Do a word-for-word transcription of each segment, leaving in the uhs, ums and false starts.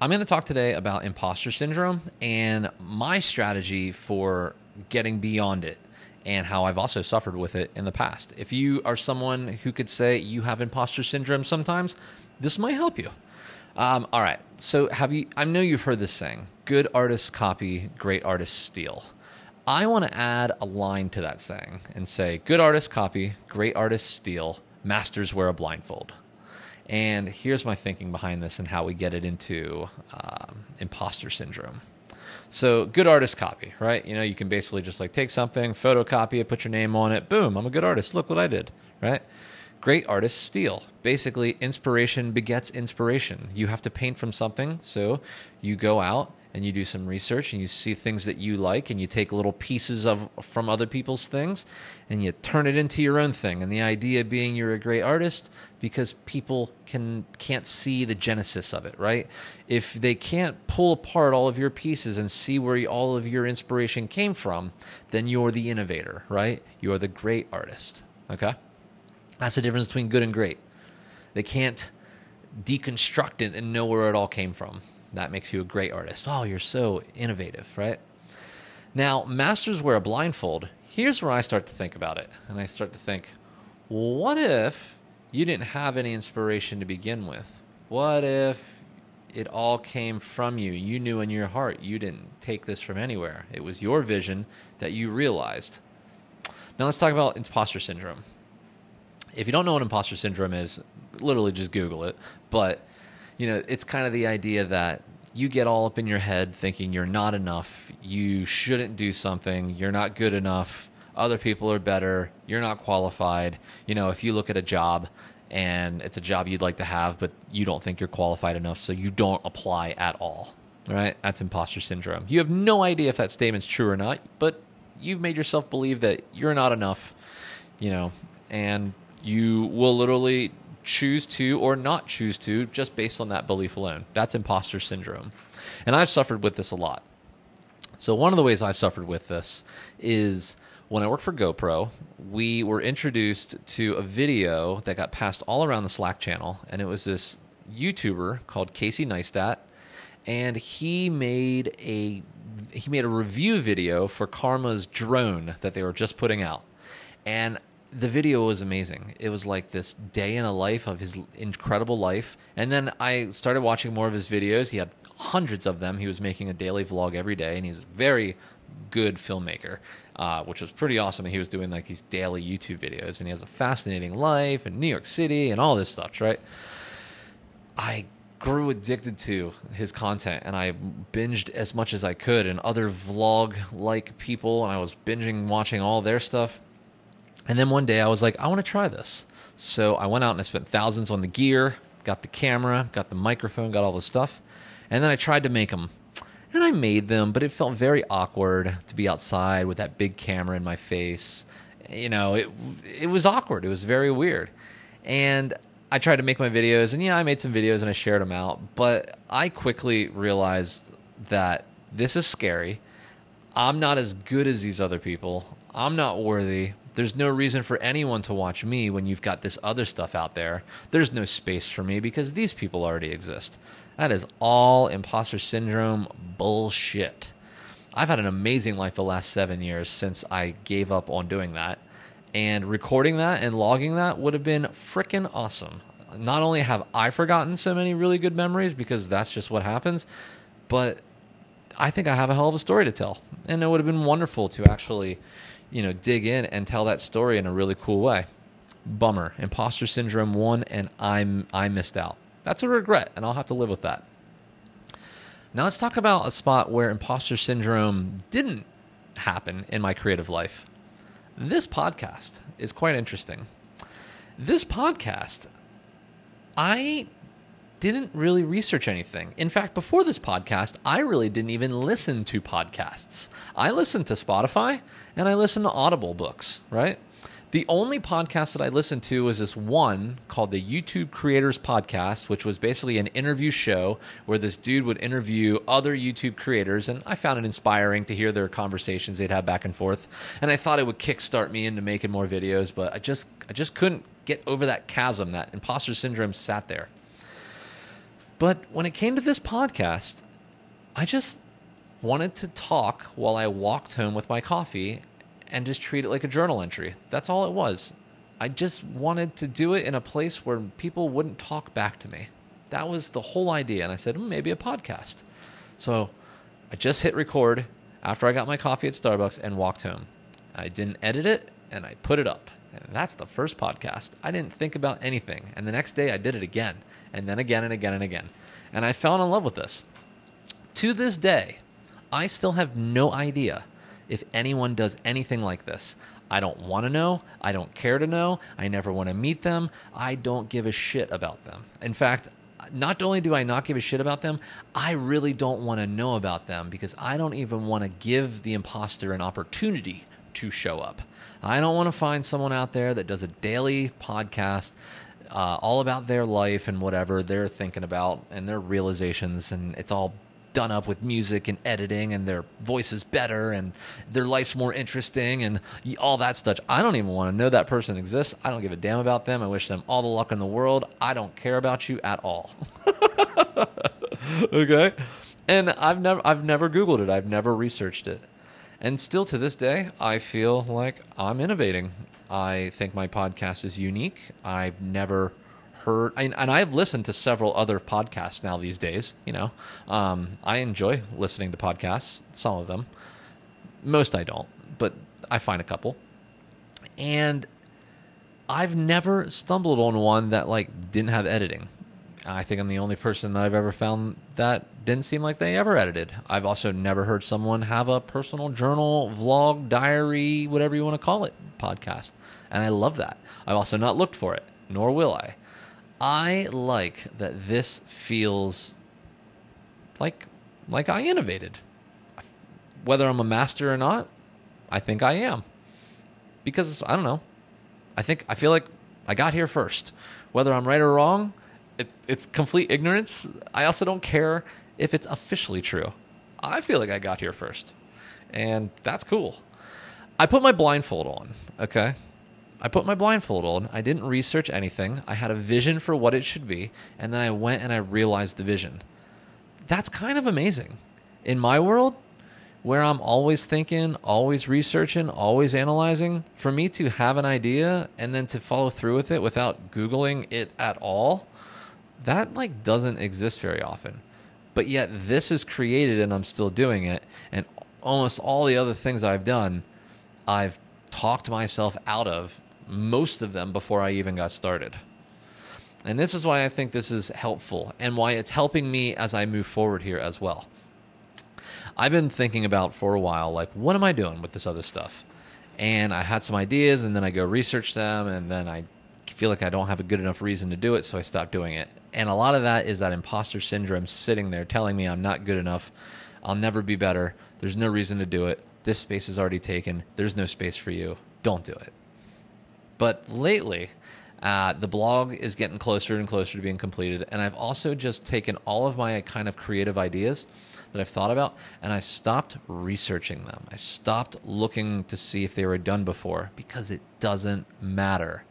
I'm going to talk today about imposter syndrome and my strategy for getting beyond it and how I've also suffered with it in the past. If you are someone who could say you have imposter syndrome sometimes, this might help you. Um, all right. So have you, I know you've heard this saying, good artists copy, great artists steal. I want to add a line to that saying and say, good artists copy, great artists steal, masters wear a blindfold. And here's my thinking behind this and how we get it into um, imposter syndrome. So good artist copy, right? You know, you can basically just like take something, photocopy it, put your name on it. Boom, I'm a good artist. Look what I did, right? Great artists steal. Basically, inspiration begets inspiration. You have to paint from something. So you go out and you do some research and you see things that you like and you take little pieces of from other people's things and you turn it into your own thing. And the idea being you're a great artist because people can, can't see the genesis of it, right? If they can't pull apart all of your pieces and see where all of your inspiration came from, then you're the innovator, right? You're the great artist, okay? That's the difference between good and great. They can't deconstruct it and know where it all came from. That makes you a great artist. Oh, you're so innovative, right? Now, masters wear a blindfold. Here's where I start to think about it. And I start to think, well, what if you didn't have any inspiration to begin with? What if it all came from you? You knew in your heart you didn't take this from anywhere. It was your vision that you realized. Now, let's talk about imposter syndrome. If you don't know what imposter syndrome is, literally just Google it. But you know, it's kind of the idea that you get all up in your head thinking you're not enough, you shouldn't do something, you're not good enough, other people are better, you're not qualified. You know, if you look at a job and it's a job you'd like to have, but you don't think you're qualified enough, so you don't apply at all, right? That's imposter syndrome. You have no idea if that statement's true or not, but you've made yourself believe that you're not enough, you know, and you will literally choose to or not choose to just based on that belief alone. That's imposter syndrome. And I've suffered with this a lot. So one of the ways I've suffered with this is when I worked for GoPro, we were introduced to a video that got passed all around the Slack channel. And it was this YouTuber called Casey Neistat. And he made a he made a review video for Karma's drone that they were just putting out. And the video was amazing. It was like this day in a life of his incredible life. And then I started watching more of his videos. He had hundreds of them. He was making a daily vlog every day, and he's a very good filmmaker, uh, which was pretty awesome. He was doing like these daily YouTube videos, and he has a fascinating life in New York City and all this stuff, right? I grew addicted to his content, and I binged as much as I could, and other vlog-like people, and I was binging watching all their stuff. And then one day I was like, I want to try this. So I went out and I spent thousands on the gear, got the camera, got the microphone, got all the stuff. And then I tried to make them. And I made them, but it felt very awkward to be outside with that big camera in my face. You know, it it was awkward. It was very weird. And I tried to make my videos, and yeah, I made some videos and I shared them out. But I quickly realized that this is scary. I'm not as good as these other people. I'm not worthy. There's no reason for anyone to watch me when you've got this other stuff out there. There's no space for me because these people already exist. That is all imposter syndrome bullshit. I've had an amazing life the last seven years since I gave up on doing that. And recording that and logging that would have been freaking awesome. Not only have I forgotten so many really good memories because that's just what happens, but I think I have a hell of a story to tell. And it would have been wonderful to actually, you know, dig in and tell that story in a really cool way. Bummer. Imposter syndrome won, and I'm I missed out. That's a regret, and I'll have to live with that. Now let's talk about a spot where imposter syndrome didn't happen in my creative life. This podcast is quite interesting. This podcast, I didn't really research anything. In fact, before this podcast, I really didn't even listen to podcasts. I listened to Spotify and I listened to Audible books, right? The only podcast that I listened to was this one called the YouTube Creators Podcast, which was basically an interview show where this dude would interview other YouTube creators, and I found it inspiring to hear their conversations they'd have back and forth. And I thought it would kickstart me into making more videos, but I just I just couldn't get over that chasm. That imposter syndrome sat there. But when it came to this podcast, I just wanted to talk while I walked home with my coffee and just treat it like a journal entry. That's all it was. I just wanted to do it in a place where people wouldn't talk back to me. That was the whole idea. And I said, hmm, maybe a podcast. So I just hit record after I got my coffee at Starbucks and walked home. I didn't edit it, and I put it up. And that's the first podcast. I didn't think about anything. And the next day I did it again, and then again and again and again. And I fell in love with this. To this day, I still have no idea if anyone does anything like this. I don't want to know. I don't care to know. I never want to meet them. I don't give a shit about them. In fact, not only do I not give a shit about them, I really don't want to know about them because I don't even want to give the imposter an opportunity to show up. I don't want to find someone out there that does a daily podcast uh, all about their life and whatever they're thinking about and their realizations, and it's all done up with music and editing, and their voice is better and their life's more interesting and all that stuff. I don't even want to know that person exists. I don't give a damn about them. I wish them all the luck in the world. I don't care about you at all. Okay? And I've never I've never Googled it. I've never researched it. And still to this day, I feel like I'm innovating. I think my podcast is unique. I've never heard, and I've listened to several other podcasts now these days. You know, um, I enjoy listening to podcasts. Some of them, most I don't, but I find a couple. And I've never stumbled on one that like didn't have editing. I think I'm the only person that I've ever found that didn't seem like they ever edited. I've also never heard someone have a personal journal, vlog, diary, whatever you want to call it, podcast. And I love that. I've also not looked for it, nor will I. I like that this feels like like I innovated. Whether I'm a master or not, I think I am. Because, I don't know, I think I feel like I got here first. Whether I'm right or wrong, it, it's complete ignorance. I also don't care if it's officially true. I feel like I got here first. And that's cool. I put my blindfold on, okay? I put my blindfold on. I didn't research anything. I had a vision for what it should be, and then I went and I realized the vision. That's kind of amazing. In my world, where I'm always thinking, always researching, always analyzing, for me to have an idea and then to follow through with it without Googling it at all, that like doesn't exist very often. But yet this is created and I'm still doing it, and almost all the other things I've done, I've talked myself out of most of them before I even got started. And this is why I think this is helpful and why it's helping me as I move forward here as well. I've been thinking about for a while, like, what am I doing with this other stuff? And I had some ideas, and then I go research them, and then I feel like I don't have a good enough reason to do it, so I stop doing it. And a lot of that is that imposter syndrome sitting there telling me I'm not good enough, I'll never be better, there's no reason to do it, this space is already taken, there's no space for you, don't do it. But lately, uh, the blog is getting closer and closer to being completed, and I've also just taken all of my kind of creative ideas that I've thought about, and I've stopped researching them. I stopped looking to see if they were done before, because it doesn't matter.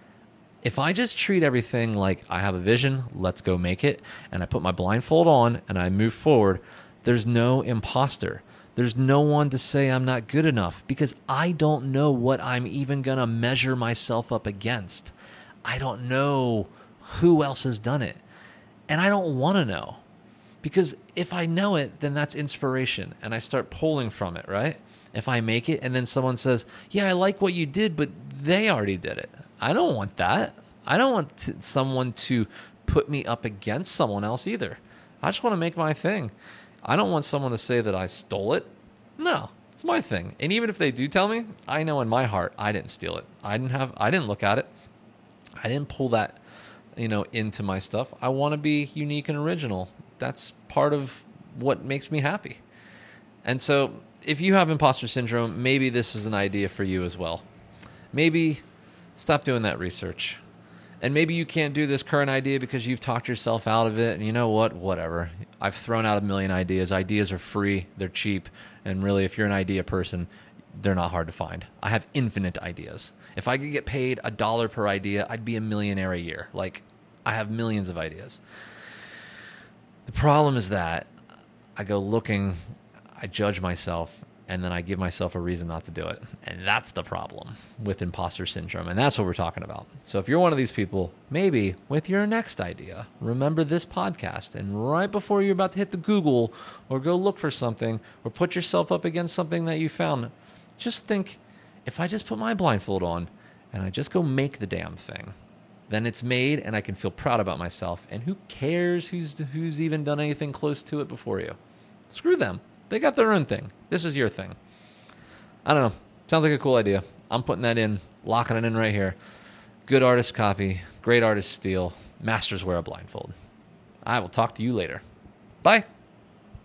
If I just treat everything like I have a vision, let's go make it, and I put my blindfold on and I move forward, there's no imposter. There's no one to say I'm not good enough, because I don't know what I'm even going to measure myself up against. I don't know who else has done it, and I don't want to know. Because if I know it, then that's inspiration, and I start pulling from it, right? If I make it, and then someone says, yeah, I like what you did, but they already did it. I don't want that. I don't want to, someone to put me up against someone else either. I just want to make my thing. I don't want someone to say that I stole it. No, it's my thing. And even if they do tell me, I know in my heart I didn't steal it. I didn't have. I didn't look at it. I didn't pull that, you know, into my stuff. I want to be unique and original. That's part of what makes me happy. And so if you have imposter syndrome, maybe this is an idea for you as well. Maybe stop doing that research. And maybe you can't do this current idea because you've talked yourself out of it. And you know what? Whatever. I've thrown out a million ideas. Ideas are free. They're cheap. And really, if you're an idea person, they're not hard to find. I have infinite ideas. If I could get paid a dollar per idea, I'd be a millionaire a year. Like, I have millions of ideas. The problem is that I go looking, I judge myself, and then I give myself a reason not to do it. And that's the problem with imposter syndrome. And that's what we're talking about. So if you're one of these people, maybe with your next idea, remember this podcast. And right before you're about to hit the Google or go look for something or put yourself up against something that you found, just think, if I just put my blindfold on and I just go make the damn thing, then it's made and I can feel proud about myself. And who cares who's who's even done anything close to it before you? Screw them. They got their own thing. This is your thing. I don't know. Sounds like a cool idea. I'm putting that in, locking it in right here. Good artist copy. Great artist steal. Masters wear a blindfold. I will talk to you later. Bye.